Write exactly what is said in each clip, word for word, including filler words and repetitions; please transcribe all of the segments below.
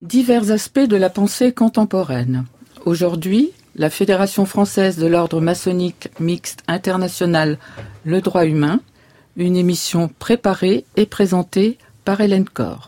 Divers aspects de la pensée contemporaine. Aujourd'hui, la Fédération française de l'ordre maçonnique mixte international Le droit humain, une émission préparée et présentée par Hélène Corr.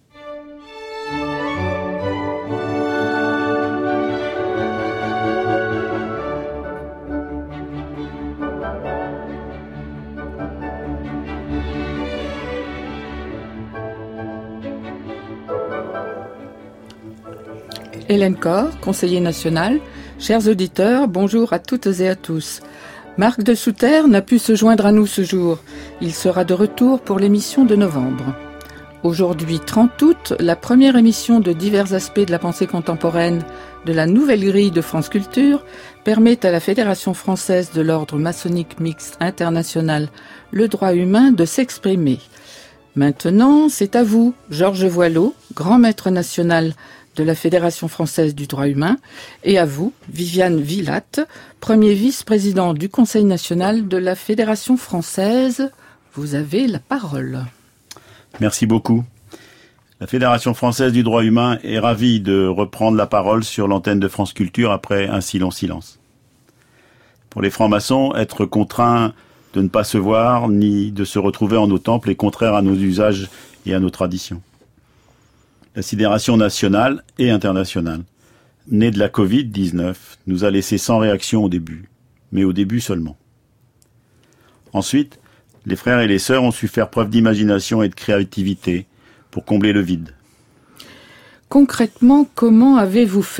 Hélène Corr, conseiller national. Chers auditeurs, bonjour à toutes et à tous. Marc de Souter n'a pu se joindre à nous ce jour. Il sera de retour pour l'émission de novembre. Aujourd'hui, trente août, la première émission de divers aspects de la pensée contemporaine de la nouvelle grille de France Culture permet à la Fédération française de l'ordre maçonnique mixte international Le droit humain de s'exprimer. Maintenant, c'est à vous, Georges Voileau, grand maître national de la Fédération française du droit humain, et à vous, Viviane Villatte, premier vice-président du Conseil national de la Fédération française. Vous avez la parole. Merci beaucoup. La Fédération française du droit humain est ravie de reprendre la parole sur l'antenne de France Culture après un si long silence. Pour les francs-maçons, être contraint de ne pas se voir ni de se retrouver en nos temples est contraire à nos usages et à nos traditions. La sidération nationale et internationale, née de la covid dix-neuf, nous a laissé sans réaction au début, mais au début seulement. Ensuite, les frères et les sœurs ont su faire preuve d'imagination et de créativité pour combler le vide. Concrètement, comment avez-vous fait ?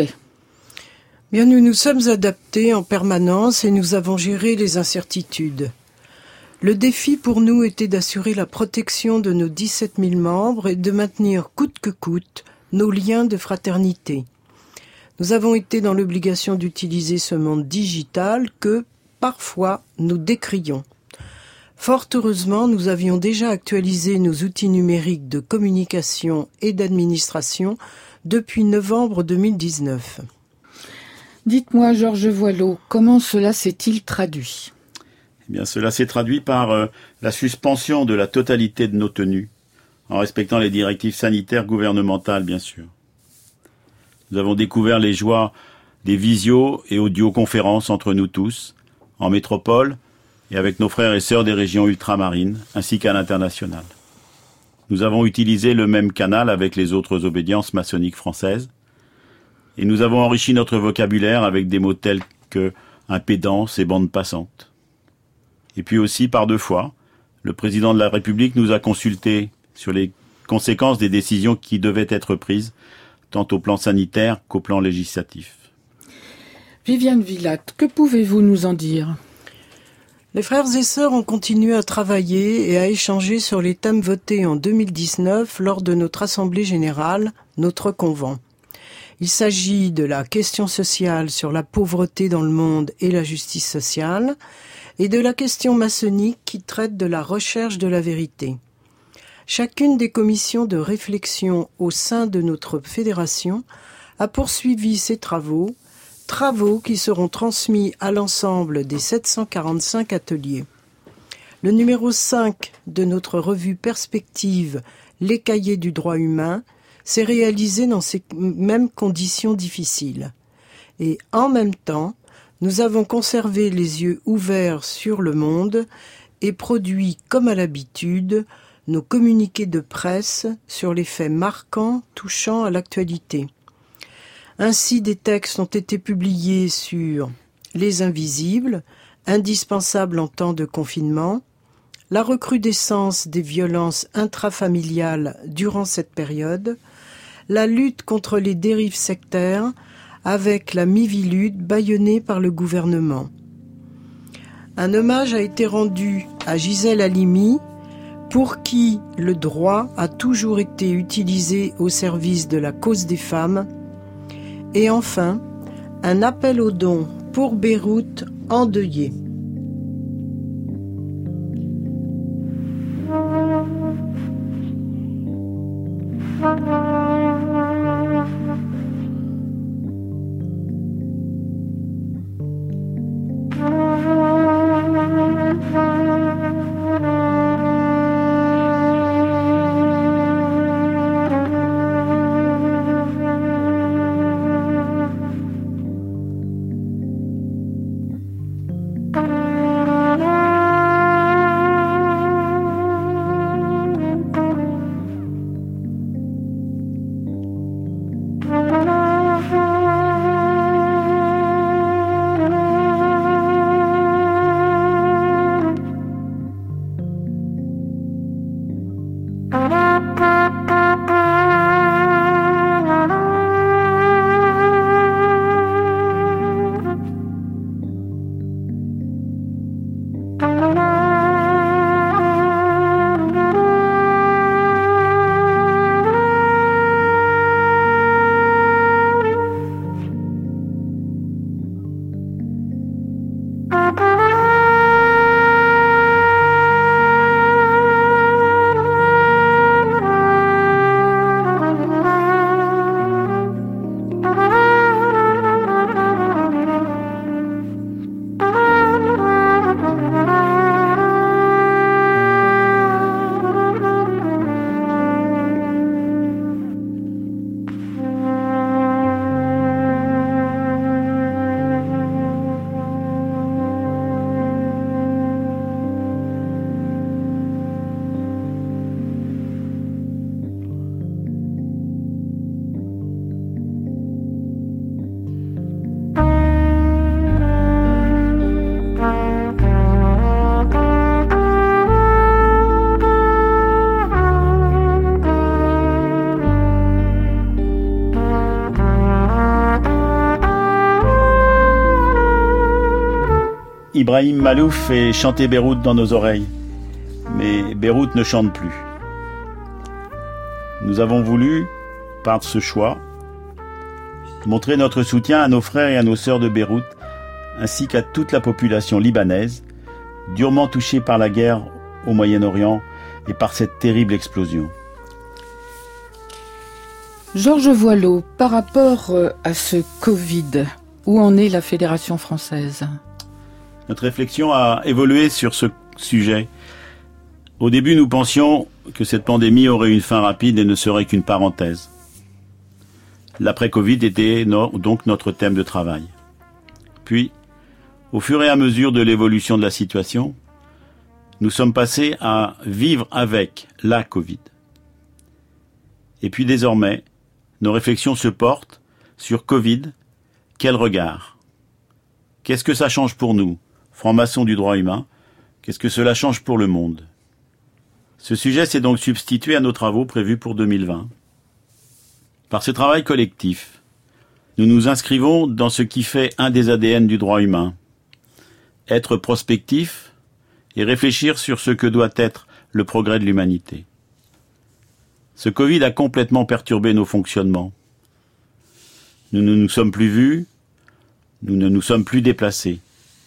Bien, nous nous sommes adaptés en permanence et nous avons géré les incertitudes. Le défi pour nous était d'assurer la protection de nos dix-sept mille membres et de maintenir coûte que coûte nos liens de fraternité. Nous avons été dans l'obligation d'utiliser ce monde digital que, parfois, nous décrions. Fort heureusement, nous avions déjà actualisé nos outils numériques de communication et d'administration depuis novembre deux mille dix-neuf. Dites-moi, Georges Voileau, comment cela s'est-il traduit ? Eh bien, cela s'est traduit par euh, la suspension de la totalité de nos tenues, en respectant les directives sanitaires gouvernementales, bien sûr. Nous avons découvert les joies des visio- et audioconférences entre nous tous, en métropole et avec nos frères et sœurs des régions ultramarines, ainsi qu'à l'international. Nous avons utilisé le même canal avec les autres obédiences maçonniques françaises, et nous avons enrichi notre vocabulaire avec des mots tels que impédance et bande passante. Et puis aussi, par deux fois, le président de la République nous a consultés sur les conséquences des décisions qui devaient être prises, tant au plan sanitaire qu'au plan législatif. Viviane Villatte, que pouvez-vous nous en dire ? Les frères et sœurs ont continué à travailler et à échanger sur les thèmes votés en deux mille dix-neuf lors de notre Assemblée générale, notre convent. Il s'agit de la question sociale sur la pauvreté dans le monde et la justice sociale, et de la question maçonnique qui traite de la recherche de la vérité. Chacune des commissions de réflexion au sein de notre fédération a poursuivi ses travaux, travaux qui seront transmis à l'ensemble des sept cent quarante-cinq ateliers. Le numéro cinq de notre revue Perspective, les cahiers du droit humain, s'est réalisé dans ces mêmes conditions difficiles. Et en même temps, nous avons conservé les yeux ouverts sur le monde et produit, comme à l'habitude, nos communiqués de presse sur les faits marquants touchant à l'actualité. Ainsi, des textes ont été publiés sur les invisibles, indispensables en temps de confinement, la recrudescence des violences intrafamiliales durant cette période, la lutte contre les dérives sectaires, avec la Mivilude bâillonnée par le gouvernement. Un hommage a été rendu à Gisèle Halimi, pour qui le droit a toujours été utilisé au service de la cause des femmes. Et enfin, un appel aux dons pour Beyrouth endeuillée. Ibrahim Malouf fait chanter Beyrouth dans nos oreilles. Mais Beyrouth ne chante plus. Nous avons voulu, par ce choix, montrer notre soutien à nos frères et à nos sœurs de Beyrouth, ainsi qu'à toute la population libanaise, durement touchée par la guerre au Moyen-Orient et par cette terrible explosion. Georges Voileau, par rapport à ce Covid, où en est la Fédération française ? Notre réflexion a évolué sur ce sujet. Au début, nous pensions que cette pandémie aurait une fin rapide et ne serait qu'une parenthèse. L'après-Covid était no- donc notre thème de travail. Puis, au fur et à mesure de l'évolution de la situation, nous sommes passés à vivre avec la Covid. Et puis désormais, nos réflexions se portent sur Covid. Quel regard ? Qu'est-ce que ça change pour nous, francs-maçons du droit humain ? Qu'est-ce que cela change pour le monde ? Ce sujet s'est donc substitué à nos travaux prévus pour deux mille vingt. Par ce travail collectif, nous nous inscrivons dans ce qui fait un des A D N du droit humain. Être prospectif et réfléchir sur ce que doit être le progrès de l'humanité. Ce Covid a complètement perturbé nos fonctionnements. Nous ne nous sommes plus vus, nous ne nous sommes plus déplacés.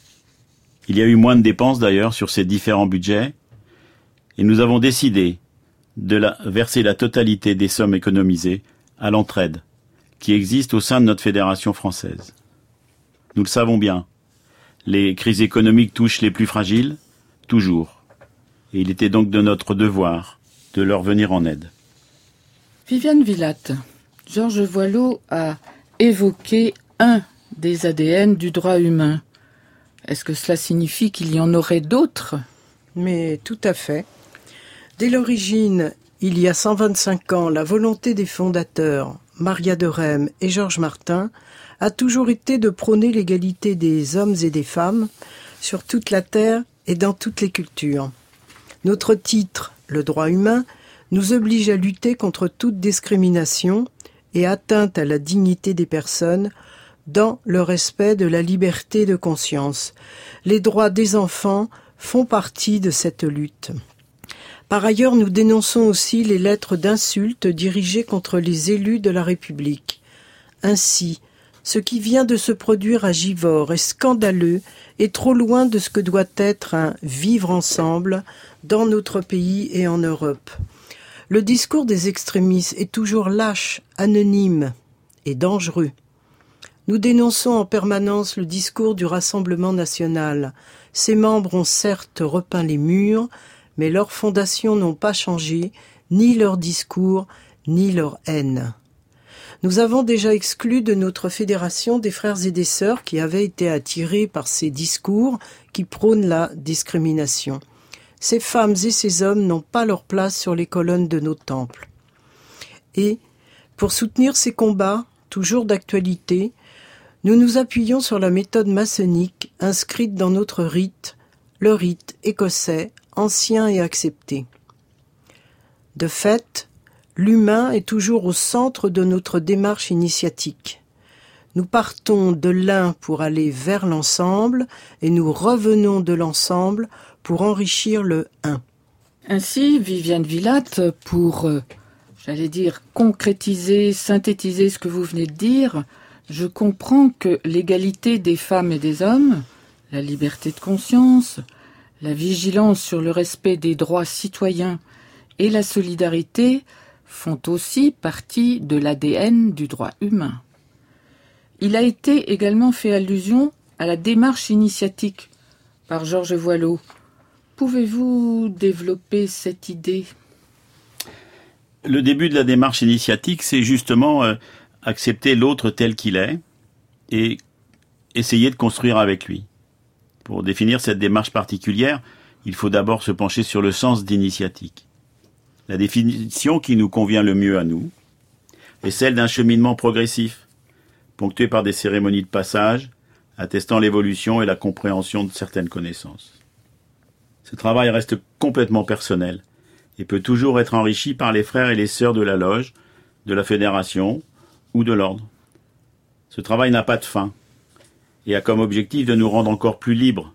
Il y a eu moins de dépenses d'ailleurs sur ces différents budgets, et nous avons décidé de la, verser la totalité des sommes économisées à l'entraide, qui existe au sein de notre fédération française. Nous le savons bien, les crises économiques touchent les plus fragiles, toujours, et il était donc de notre devoir de leur venir en aide. Viviane Villatte, Georges Voileau a évoqué un des A D N du droit humain. Est-ce que cela signifie qu'il y en aurait d'autres ? Mais tout à fait. Dès l'origine, il y a cent vingt-cinq ans, la volonté des fondateurs, Maria de Rème et Georges Martin, a toujours été de prôner l'égalité des hommes et des femmes sur toute la terre et dans toutes les cultures. Notre titre, le droit humain, nous oblige à lutter contre toute discrimination et atteinte à la dignité des personnes dans le respect de la liberté de conscience. Les droits des enfants font partie de cette lutte. Par ailleurs, nous dénonçons aussi les lettres d'insultes dirigées contre les élus de la République. Ainsi, ce qui vient de se produire à Givors est scandaleux et trop loin de ce que doit être un vivre ensemble dans notre pays et en Europe. Le discours des extrémistes est toujours lâche, anonyme et dangereux. Nous dénonçons en permanence le discours du Rassemblement national. Ses membres ont certes repeint les murs, mais leurs fondations n'ont pas changé, ni leur discours, ni leur haine. Nous avons déjà exclu de notre fédération des frères et des sœurs qui avaient été attirés par ces discours qui prônent la discrimination. Ces femmes et ces hommes n'ont pas leur place sur les colonnes de nos temples. Et, pour soutenir ces combats, toujours d'actualité, nous nous appuyons sur la méthode maçonnique inscrite dans notre rite, le rite écossais, ancien et accepté. De fait, l'humain est toujours au centre de notre démarche initiatique. Nous partons de l'un pour aller vers l'ensemble et nous revenons de l'ensemble pour enrichir le un. Ainsi, Viviane Villatte, pour, euh, j'allais dire, concrétiser, synthétiser ce que vous venez de dire, je comprends que l'égalité des femmes et des hommes, la liberté de conscience, la vigilance sur le respect des droits citoyens et la solidarité font aussi partie de l'A D N du droit humain. Il a été également fait allusion à la démarche initiatique par Georges Voileau. Pouvez-vous développer cette idée ? Le début de la démarche initiatique, c'est justement euh, accepter l'autre tel qu'il est et essayer de construire avec lui. Pour définir cette démarche particulière, il faut d'abord se pencher sur le sens d'initiatique. La définition qui nous convient le mieux à nous est celle d'un cheminement progressif, ponctué par des cérémonies de passage, attestant l'évolution et la compréhension de certaines connaissances. Ce travail reste complètement personnel et peut toujours être enrichi par les frères et les sœurs de la loge, de la fédération ou de l'ordre. Ce travail n'a pas de fin et a comme objectif de nous rendre encore plus libres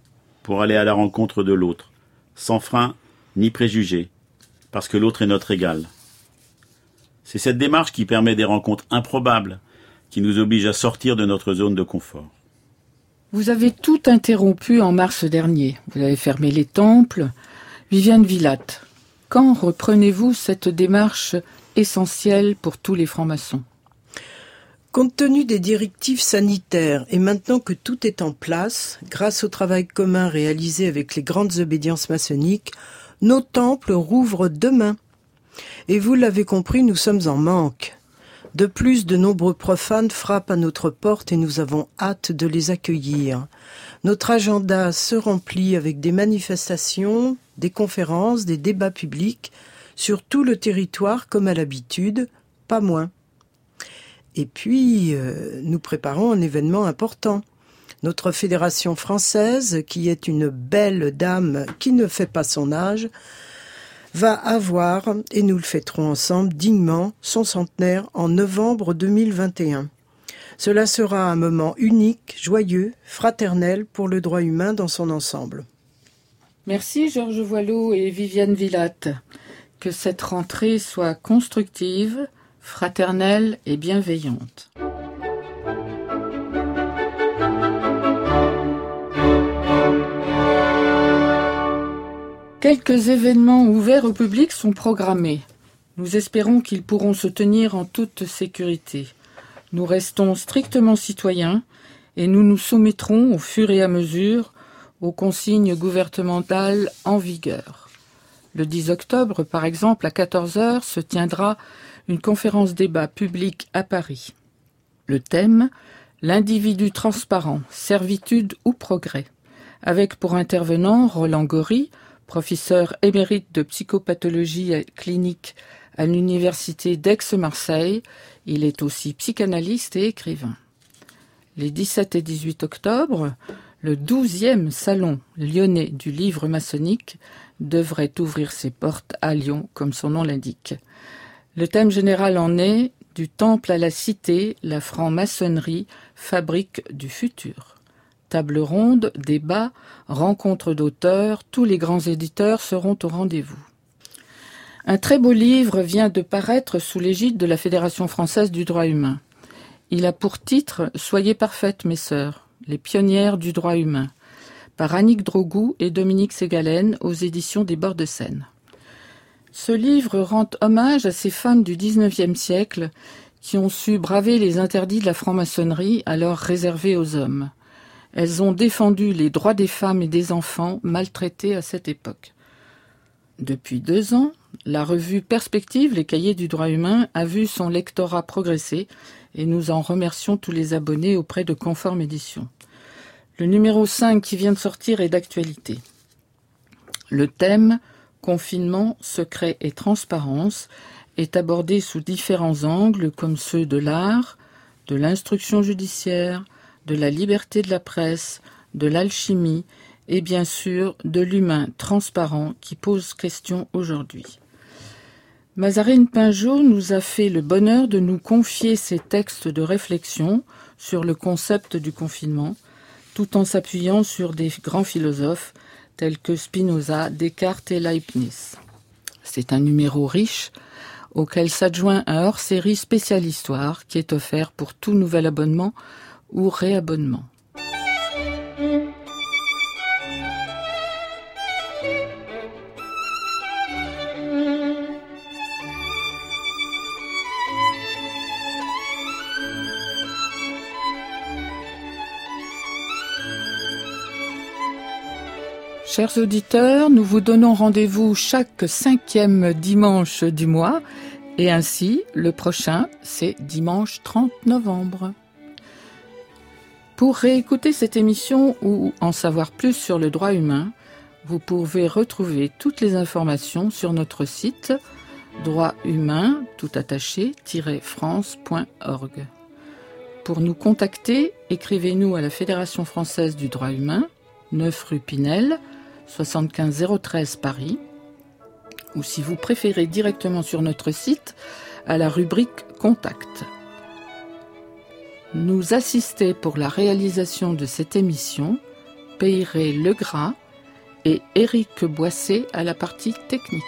pour aller à la rencontre de l'autre, sans frein ni préjugés, parce que l'autre est notre égal. C'est cette démarche qui permet des rencontres improbables, qui nous oblige à sortir de notre zone de confort. Vous avez tout interrompu en mars dernier. Vous avez fermé les temples. Viviane Villatte, quand reprenez-vous cette démarche essentielle pour tous les francs-maçons ? Compte tenu des directives sanitaires et maintenant que tout est en place, grâce au travail commun réalisé avec les grandes obédiences maçonniques, nos temples rouvrent demain. Et vous l'avez compris, nous sommes en manque. De plus, de nombreux profanes frappent à notre porte et nous avons hâte de les accueillir. Notre agenda se remplit avec des manifestations, des conférences, des débats publics, sur tout le territoire comme à l'habitude, pas moins. Et puis, euh, nous préparons un événement important. Notre fédération française, qui est une belle dame qui ne fait pas son âge, va avoir, et nous le fêterons ensemble dignement, son centenaire en novembre deux mille vingt et un. Cela sera un moment unique, joyeux, fraternel pour le droit humain dans son ensemble. Merci Georges Voileau et Viviane Villatte. Que cette rentrée soit constructive, fraternelle et bienveillante. Quelques événements ouverts au public sont programmés. Nous espérons qu'ils pourront se tenir en toute sécurité. Nous restons strictement citoyens et nous nous soumettrons au fur et à mesure aux consignes gouvernementales en vigueur. Le dix octobre, par exemple, à quatorze heures, se tiendra une conférence débat publique à Paris. Le thème « L'individu transparent, servitude ou progrès ?» avec pour intervenant Roland Gory, professeur émérite de psychopathologie clinique à l'université d'Aix-Marseille. Il est aussi psychanalyste et écrivain. Les dix-sept et dix-huit octobre, le douzième salon lyonnais du livre maçonnique devrait ouvrir ses portes à Lyon, comme son nom l'indique. Le thème général en est « Du temple à la cité, la franc-maçonnerie, fabrique du futur ». Table ronde, débat, rencontre d'auteurs, tous les grands éditeurs seront au rendez-vous. Un très beau livre vient de paraître sous l'égide de la Fédération française du droit humain. Il a pour titre « Soyez parfaites, mes sœurs, les pionnières du droit humain » par Annick Drogou et Dominique Ségalen aux éditions des Bords de Seine. Ce livre rend hommage à ces femmes du dix-neuvième siècle qui ont su braver les interdits de la franc-maçonnerie alors réservés aux hommes. Elles ont défendu les droits des femmes et des enfants maltraités à cette époque. Depuis deux ans, la revue Perspective, les cahiers du droit humain, a vu son lectorat progresser et nous en remercions tous les abonnés auprès de Conforme Édition. Le numéro cinq qui vient de sortir est d'actualité. Le thème « Confinement, secret et transparence » est abordé sous différents angles comme ceux de l'art, de l'instruction judiciaire, de la liberté de la presse, de l'alchimie et bien sûr de l'humain transparent qui pose question aujourd'hui. Mazarine Pinjot nous a fait le bonheur de nous confier ses textes de réflexion sur le concept du confinement, tout en s'appuyant sur des grands philosophes tels que Spinoza, Descartes et Leibniz. C'est un numéro riche auquel s'adjoint un hors-série spécial histoire qui est offert pour tout nouvel abonnement ou réabonnement. Chers auditeurs, nous vous donnons rendez-vous chaque cinquième dimanche du mois et ainsi le prochain, c'est dimanche trente novembre. Pour réécouter cette émission ou en savoir plus sur le droit humain, vous pouvez retrouver toutes les informations sur notre site droit humain tout attaché france point org. Pour nous contacter, écrivez-nous à la Fédération française du droit humain, neuf rue Pinel, soixante-quinze zéro treize Paris, ou si vous préférez directement sur notre site, à la rubrique Contact. Nous assister pour la réalisation de cette émission Peyret-Legras et Éric Boissé à la partie technique.